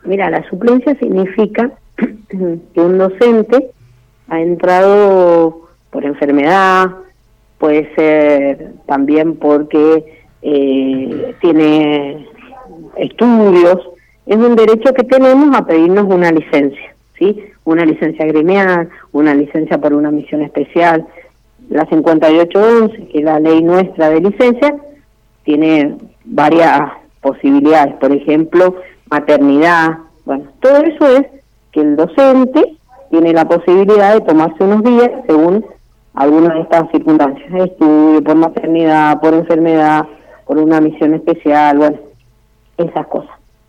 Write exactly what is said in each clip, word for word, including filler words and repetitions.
Mira, la suplencia significa que un docente ha entrado por enfermedad, puede ser también porque eh, tiene estudios. Es un derecho que tenemos a pedirnos una licencia, ¿sí? Una licencia gremial, una licencia por una misión especial. La cincuenta y ocho once, que es la ley nuestra de licencia, tiene varias posibilidades, por ejemplo, maternidad. Bueno, todo eso es que el docente tiene la posibilidad de tomarse unos días según algunas de estas circunstancias, estudio, por maternidad, por enfermedad, por una misión especial, bueno, esas cosas.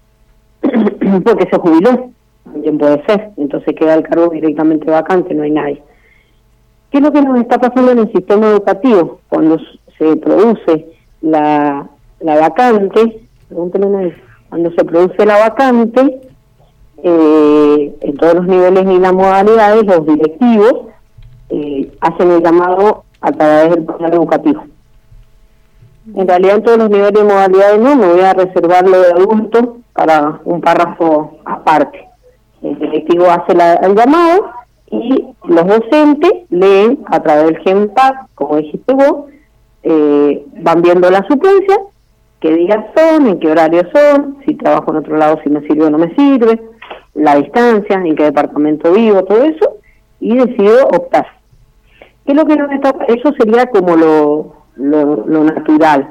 Porque se jubiló, también puede ser, entonces queda el cargo directamente vacante, no hay nadie. ¿Qué es lo que nos está pasando en el sistema educativo? Cuando se produce la, la vacante, pregúntale una vez, cuando se produce la vacante, eh, en todos los niveles y las modalidades, los directivos eh, hacen el llamado a través del plan educativo. En realidad en todos los niveles y modalidades no, me voy a reservar lo de adultos para un párrafo aparte. El directivo hace la, el llamado y los docentes leen a través del GEMPAD, como dijiste vos, eh, van viendo la suplencia, qué días son, en qué horarios son, si trabajo en otro lado, si me sirve o no me sirve, la distancia, en qué departamento vivo, todo eso, y decido optar. ¿Qué es lo que nos está? Eso sería como lo, lo, lo natural,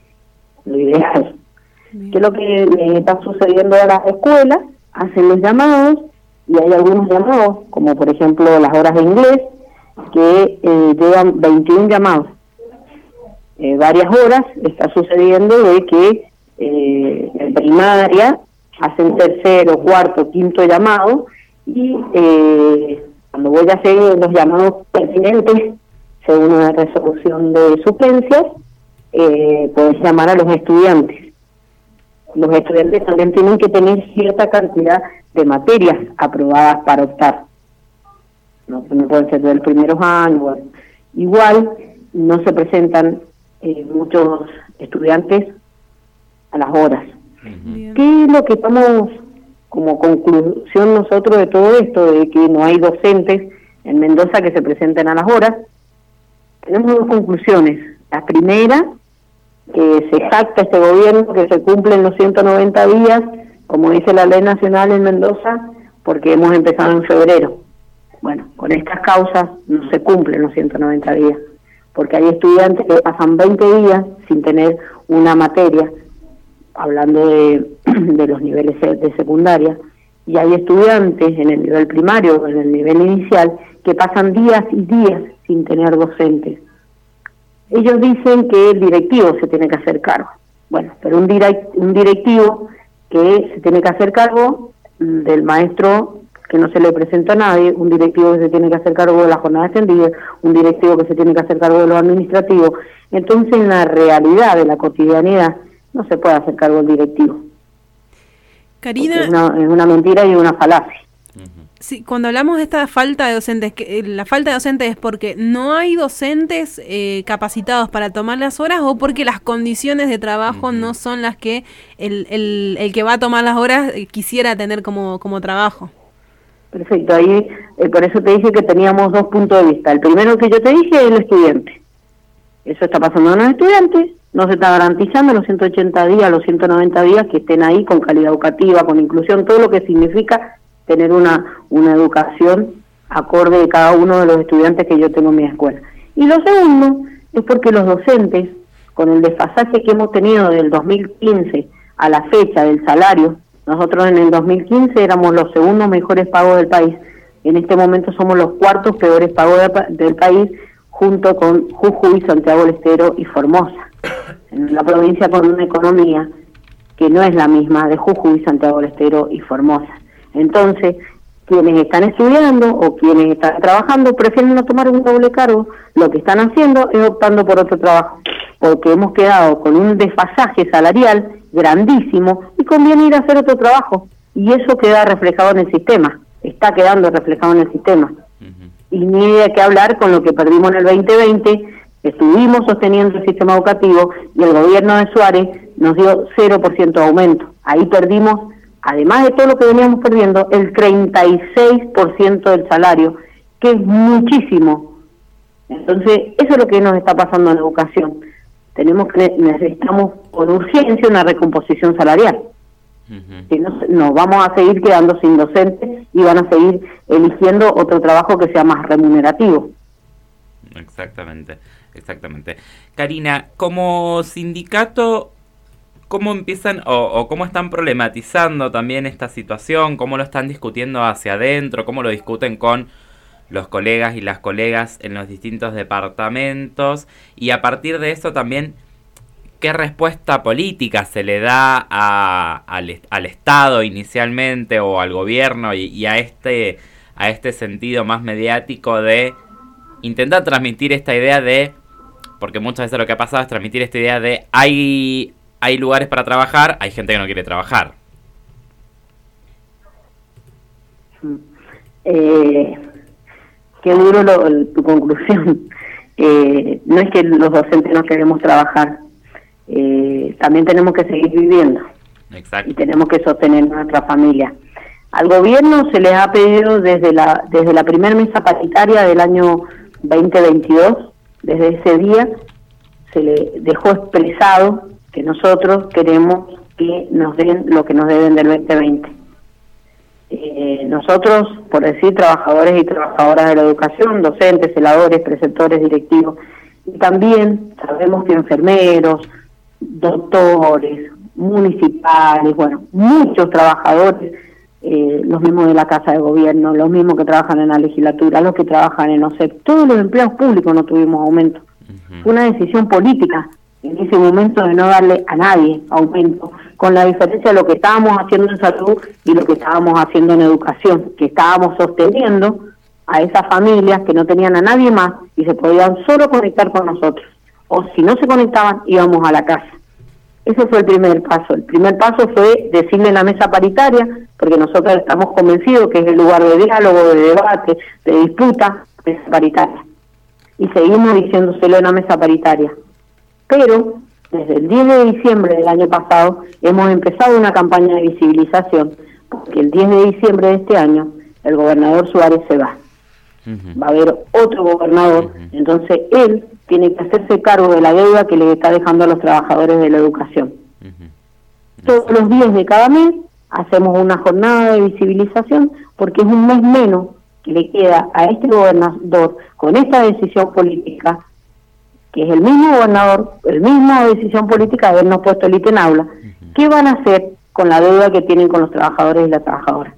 lo ideal. Bien. ¿Qué es lo que le está sucediendo a las escuelas? Hacen los llamados, y hay algunos llamados, como por ejemplo las horas de inglés, que eh, llevan veintiún llamados. Eh, varias horas está sucediendo de que eh, en primaria hacen tercero, cuarto, quinto llamado, y eh, cuando voy a hacer los llamados pertinentes, según una resolución de suplencias, eh, puedes llamar a los estudiantes. Los estudiantes también tienen que tener cierta cantidad de materias aprobadas para optar. No, no pueden ser del primeros años. Bueno. Igual no se presentan eh, muchos estudiantes a las horas. Uh-huh. ¿Qué es lo que estamos como conclusión nosotros de todo esto, de que no hay docentes en Mendoza que se presenten a las horas? Tenemos dos conclusiones. La primera, que se jacta este gobierno que se cumplen los ciento noventa días, como dice la ley nacional en Mendoza, porque hemos empezado en febrero. Bueno, con estas causas no se cumplen los ciento noventa días, porque hay estudiantes que pasan veinte días sin tener una materia, hablando de, de los niveles de secundaria, y hay estudiantes en el nivel primario, en el nivel inicial, que pasan días y días sin tener docentes. Ellos dicen que el directivo se tiene que hacer cargo. Bueno, pero un, direct, un directivo que se tiene que hacer cargo del maestro que no se le presenta a nadie, un directivo que se tiene que hacer cargo de la jornada extendida, un directivo que se tiene que hacer cargo de lo administrativo. Entonces, en la realidad de la cotidianidad, no se puede hacer cargo del directivo. Karina, es una, es una mentira y una falacia. Sí, cuando hablamos de esta falta de docentes, que la falta de docentes es porque no hay docentes eh, capacitados para tomar las horas, o porque las condiciones de trabajo uh-huh. no son las que el, el, el que va a tomar las horas eh, quisiera tener como, como trabajo. Perfecto, ahí eh, por eso te dije que teníamos dos puntos de vista. El primero que yo te dije es el estudiante. Eso está pasando en los estudiantes, no se está garantizando los ciento ochenta días, los ciento noventa días que estén ahí con calidad educativa, con inclusión, todo lo que significa tener una, una educación acorde de cada uno de los estudiantes que yo tengo en mi escuela. Y lo segundo es porque los docentes, con el desfasaje que hemos tenido del dos mil quince a la fecha del salario, nosotros en el dos mil quince éramos los segundos mejores pagos del país, en este momento somos los cuartos peores pagos de, del país, junto con Jujuy, Santiago del Estero y Formosa, en la provincia con una economía que no es la misma de Jujuy, Santiago del Estero y Formosa. Entonces, quienes están estudiando o quienes están trabajando prefieren no tomar un doble cargo. Lo que están haciendo es optando por otro trabajo, porque hemos quedado con un desfasaje salarial grandísimo y conviene ir a hacer otro trabajo. Y eso queda reflejado en el sistema, está quedando reflejado en el sistema. Uh-huh. Y ni de qué hablar con lo que perdimos en el veinte veinte, estuvimos sosteniendo el sistema educativo y el gobierno de Suárez nos dio cero por ciento de aumento. Ahí perdimos además de todo lo que veníamos perdiendo, el treinta y seis por ciento del salario, que es muchísimo. Entonces, eso es lo que nos está pasando en educación. Tenemos que necesitamos por urgencia una recomposición salarial. Uh-huh. Si no, nos vamos a seguir quedando sin docentes y van a seguir eligiendo otro trabajo que sea más remunerativo. Exactamente, exactamente. Karina, como sindicato, ¿cómo empiezan o, o cómo están problematizando también esta situación? ¿Cómo lo están discutiendo hacia adentro? ¿Cómo lo discuten con los colegas y las colegas en los distintos departamentos? Y a partir de eso también, ¿qué respuesta política se le da a, al, al Estado inicialmente o al gobierno y, y a este a este sentido más mediático de intentar transmitir esta idea de, porque muchas veces lo que ha pasado es transmitir esta idea de hay, hay lugares para trabajar, hay gente que no quiere trabajar? Eh, qué duro lo, tu conclusión. Eh, no es que los docentes no queremos trabajar, eh, también tenemos que seguir viviendo. Exacto. Y tenemos que sostener nuestra familia. Al gobierno se les ha pedido desde la desde la primera mesa paritaria del año veinte veintidós, desde ese día se le dejó expresado que nosotros queremos que nos den lo que nos deben del veinte veinte. Eh, nosotros, por decir, trabajadores y trabajadoras de la educación, docentes, celadores, preceptores, directivos, y también sabemos que enfermeros, doctores, municipales, bueno, muchos trabajadores, eh, los mismos de la Casa de Gobierno, los mismos que trabajan en la legislatura, los que trabajan en O S E P, todos los empleados públicos no tuvimos aumento. Uh-huh. Fue una decisión política en ese momento de no darle a nadie aumento, con la diferencia de lo que estábamos haciendo en salud y lo que estábamos haciendo en educación, que estábamos sosteniendo a esas familias que no tenían a nadie más y se podían solo conectar con nosotros, o si no se conectaban íbamos a la casa. Ese fue el primer paso. El primer paso fue decirle en la mesa paritaria, porque nosotros estamos convencidos que es el lugar de diálogo, de debate, de disputa, mesa paritaria. Y seguimos diciéndoselo en la mesa paritaria. Pero desde el diez de diciembre del año pasado hemos empezado una campaña de visibilización, porque el diez de diciembre de este año el gobernador Suárez se va. Uh-huh. Va a haber otro gobernador, uh-huh. Entonces él tiene que hacerse cargo de la deuda que le está dejando a los trabajadores de la educación. Uh-huh. Todos los días de cada mes hacemos una jornada de visibilización, porque es un mes menos que le queda a este gobernador con esta decisión política, que es el mismo gobernador, la misma decisión política de habernos puesto el I T E en aula. Uh-huh. ¿Qué van a hacer con la deuda que tienen con los trabajadores y las trabajadoras?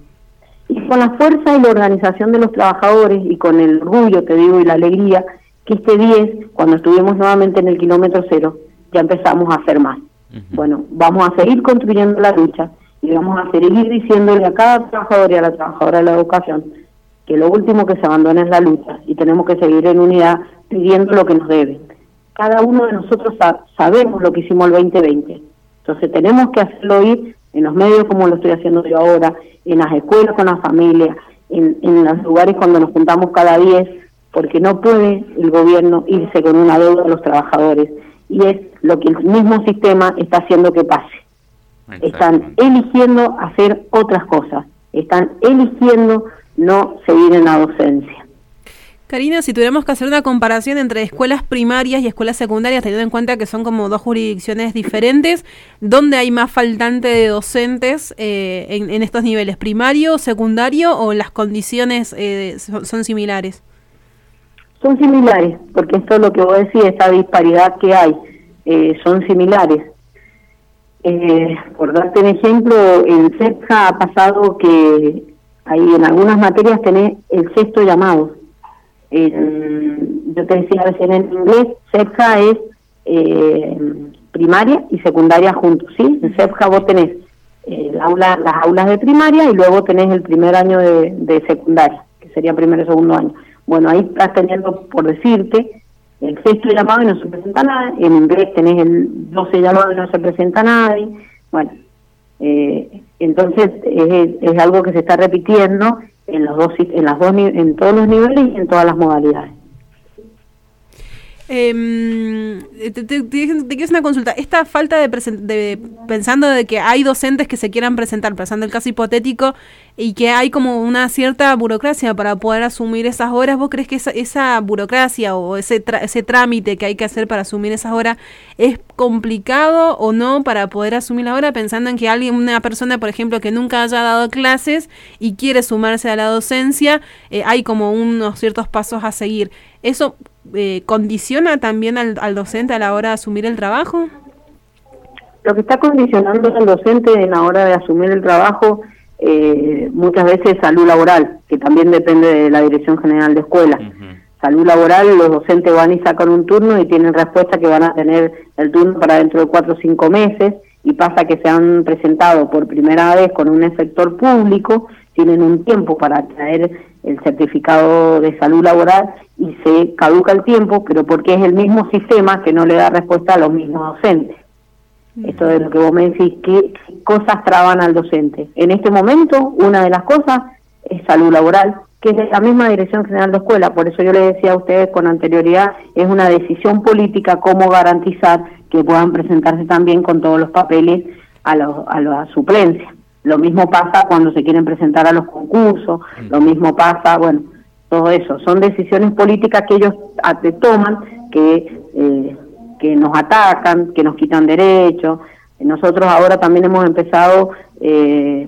Y con la fuerza y la organización de los trabajadores y con el orgullo, te digo, y la alegría, que este diez, cuando estuvimos nuevamente en el kilómetro cero, ya empezamos a hacer más. Uh-huh. Bueno, vamos a seguir construyendo la lucha y vamos a seguir diciéndole a cada trabajador y a la trabajadora de la educación que lo último que se abandona es la lucha y tenemos que seguir en unidad pidiendo lo que nos deben. Cada uno de nosotros sa- sabemos lo que hicimos el veinte veinte, entonces tenemos que hacerlo oír en los medios como lo estoy haciendo yo ahora, en las escuelas con las familias, en, en los lugares cuando nos juntamos cada diez, porque no puede el gobierno irse con una deuda a los trabajadores, y es lo que el mismo sistema está haciendo que pase. Están eligiendo hacer otras cosas, están eligiendo no seguir en la docencia. Karina, si tuviéramos que hacer una comparación entre escuelas primarias y escuelas secundarias, teniendo en cuenta que son como dos jurisdicciones diferentes, ¿dónde hay más faltante de docentes eh, en, en estos niveles? ¿Primario, secundario o las condiciones eh, son, son similares? Son similares, porque esto es lo que vos decís, esta disparidad que hay, eh, son similares. Eh, por darte un ejemplo, en CEPJA ha pasado que hay en algunas materias tenés el sexto llamado. En, yo te decía recién en inglés, CEPJA es eh, primaria y secundaria juntos, ¿sí? En CEPJA vos tenés eh, el aula, las aulas de primaria y luego tenés el primer año de, de secundaria, que sería primero y segundo año. Bueno, ahí estás teniendo, por decirte, el sexto llamado y no se presenta nada, en inglés tenés el doce llamado y no se presenta nadie, bueno, eh, entonces es, es algo que se está repitiendo en los dos en las dos en todos los niveles y en todas las modalidades. Eh, te, te, te, te quiero hacer una consulta. Esta falta de, presen- de pensando de que hay docentes que se quieran presentar, pensando el caso hipotético, y que hay como una cierta burocracia para poder asumir esas horas, ¿vos crees que esa, esa burocracia o ese, tra- ese trámite que hay que hacer para asumir esas horas es complicado o no para poder asumir la hora, pensando en que alguien, una persona, por ejemplo, que nunca haya dado clases y quiere sumarse a la docencia, eh, hay como unos ciertos pasos a seguir? ¿Eso eh, condiciona también al, al docente a la hora de asumir el trabajo? Lo que está condicionando al docente en la hora de asumir el trabajo eh, muchas veces es salud laboral, que también depende de la Dirección General de Escuelas. Uh-huh. Salud laboral, los docentes van y sacan un turno y tienen respuesta que van a tener el turno para dentro de cuatro o cinco meses, y pasa que se han presentado por primera vez con un sector público, tienen un tiempo para traer el certificado de salud laboral y se caduca el tiempo, pero porque es el mismo sistema que no le da respuesta a los mismos docentes. Mm. Esto es lo que vos me decís, ¿qué cosas traban al docente? En este momento, una de las cosas es salud laboral, que es de la misma Dirección General de Escuela. Por eso yo le decía a ustedes con anterioridad, es una decisión política cómo garantizar que puedan presentarse también con todos los papeles a, los, a la suplencia. Lo mismo pasa cuando se quieren presentar a los concursos, lo mismo pasa, bueno, todo eso. Son decisiones políticas que ellos te toman, que, eh, que nos atacan, que nos quitan derechos. Nosotros ahora también hemos empezado eh,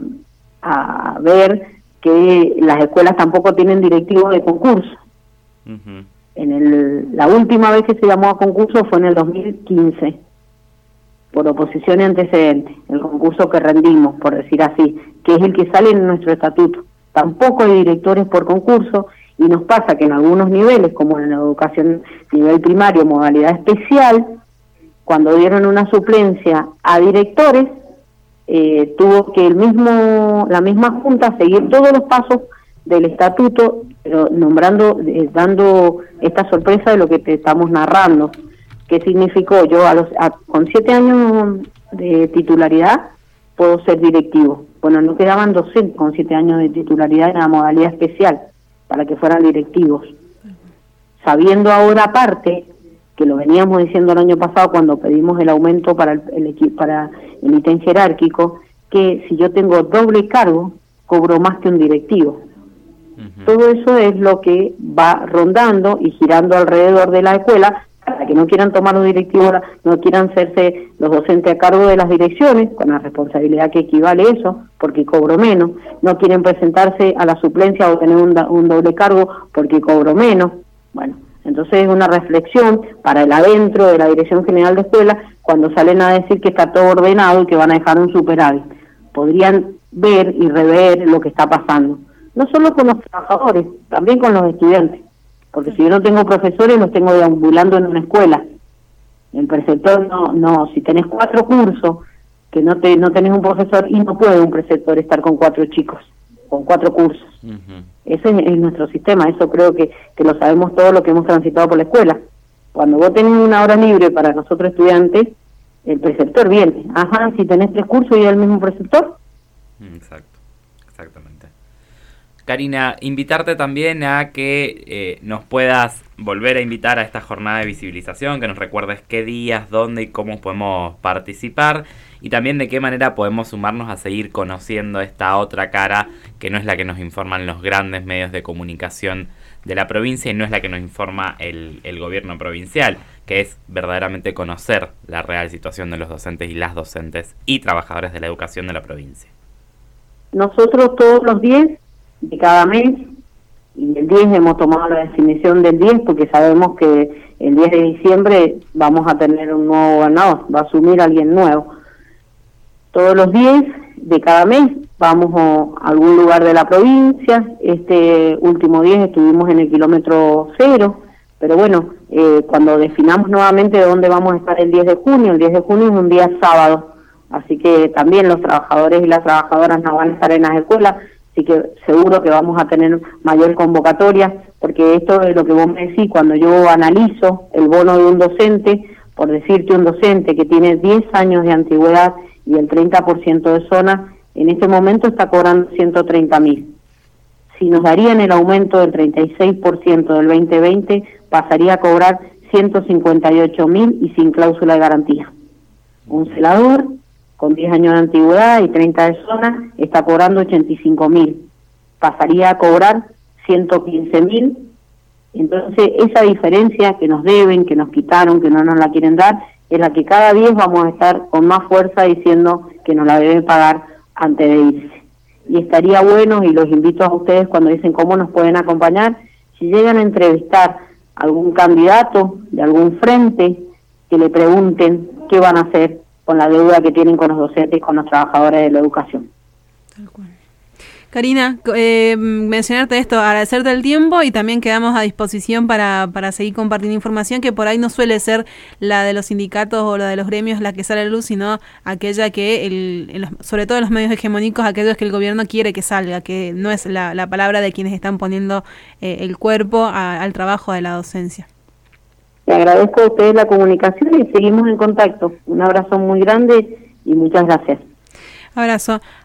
a ver que las escuelas tampoco tienen directivos de concurso. Uh-huh. En el, la última vez que se llamó a concurso fue en el dos mil quince, por oposición y antecedentes, el concurso que rendimos, por decir así, que es el que sale en nuestro estatuto. Tampoco hay directores por concurso, y nos pasa que en algunos niveles, como en la educación nivel primario, modalidad especial, cuando dieron una suplencia a directores, eh, tuvo que el mismo la misma junta seguir todos los pasos del estatuto, pero nombrando, eh, dando esta sorpresa de lo que te estamos narrando. ¿Qué significó? Yo a los a, con siete años de titularidad puedo ser directivo. Bueno, no quedaban docentes con siete años de titularidad en la modalidad especial para que fueran directivos. Sabiendo ahora aparte, que lo veníamos diciendo el año pasado cuando pedimos el aumento para el, el para el ítem jerárquico, que si yo tengo doble cargo, cobro más que un directivo. Uh-huh. Todo eso es lo que va rondando y girando alrededor de la escuela, para que no quieran tomar los directivos, no quieran hacerse los docentes a cargo de las direcciones, con la responsabilidad que equivale eso, porque cobro menos, no quieren presentarse a la suplencia o tener un, un doble cargo porque cobro menos. Bueno, entonces es una reflexión para el adentro de la Dirección General de Escuela, cuando salen a decir que está todo ordenado y que van a dejar un superávit. Podrían ver y rever lo que está pasando, no solo con los trabajadores, también con los estudiantes. Porque si yo no tengo profesores, los tengo deambulando en una escuela. El preceptor no, no, si tenés cuatro cursos, que no te no tenés un profesor, y no puede un preceptor estar con cuatro chicos, con cuatro cursos. Uh-huh. Ese es, es nuestro sistema, eso creo que, que lo sabemos todos los que hemos transitado por la escuela. Cuando vos tenés una hora libre para nosotros estudiantes, el preceptor viene. Ajá, si tenés tres cursos y el mismo preceptor. Exacto, exactamente. Karina, invitarte también a que eh, nos puedas volver a invitar a esta jornada de visibilización, que nos recuerdes qué días, dónde y cómo podemos participar, y también de qué manera podemos sumarnos a seguir conociendo esta otra cara, que no es la que nos informan los grandes medios de comunicación de la provincia y no es la que nos informa el, el gobierno provincial, que es verdaderamente conocer la real situación de los docentes y las docentes y trabajadores de la educación de la provincia. Nosotros todos los diez de cada mes, y el diez hemos tomado la definición del diez porque sabemos que el diez de diciembre vamos a tener un nuevo gobernador, va a asumir alguien nuevo. Todos los diez de cada mes vamos a algún lugar de la provincia. Este último diez estuvimos en el kilómetro cero, pero bueno, eh, cuando definamos nuevamente dónde vamos a estar el diez de junio, el diez de junio es un día sábado, así que también los trabajadores y las trabajadoras no van a estar en las escuelas. Así que seguro que vamos a tener mayor convocatoria, porque esto es lo que vos me decís, cuando yo analizo el bono de un docente, por decirte un docente que tiene diez años de antigüedad y el treinta por ciento de zona, en este momento está cobrando ciento treinta mil. Si nos darían el aumento del treinta y seis por ciento del veinte veinte, pasaría a cobrar ciento cincuenta y ocho mil y sin cláusula de garantía. Un celador con diez años de antigüedad y treinta de zona está cobrando ochenta y cinco mil. Pasaría a cobrar ciento quince mil. Entonces, esa diferencia que nos deben, que nos quitaron, que no nos la quieren dar, es la que cada vez vamos a estar con más fuerza diciendo que nos la deben pagar antes de irse. Y estaría bueno, y los invito a ustedes cuando dicen cómo nos pueden acompañar, si llegan a entrevistar a algún candidato de algún frente, que le pregunten qué van a hacer con la deuda que tienen con los docentes y con los trabajadores de la educación. Tal cual. Karina, eh, mencionarte esto, agradecerte el tiempo y también quedamos a disposición para, para seguir compartiendo información que por ahí no suele ser la de los sindicatos o la de los gremios la que sale a la luz, sino aquella que, el, en los, sobre todo en los medios hegemónicos, aquellos que el gobierno quiere que salga, que no es la, la palabra de quienes están poniendo eh, el cuerpo a, al trabajo de la docencia. Le agradezco a ustedes la comunicación y seguimos en contacto. Un abrazo muy grande y muchas gracias. Abrazo.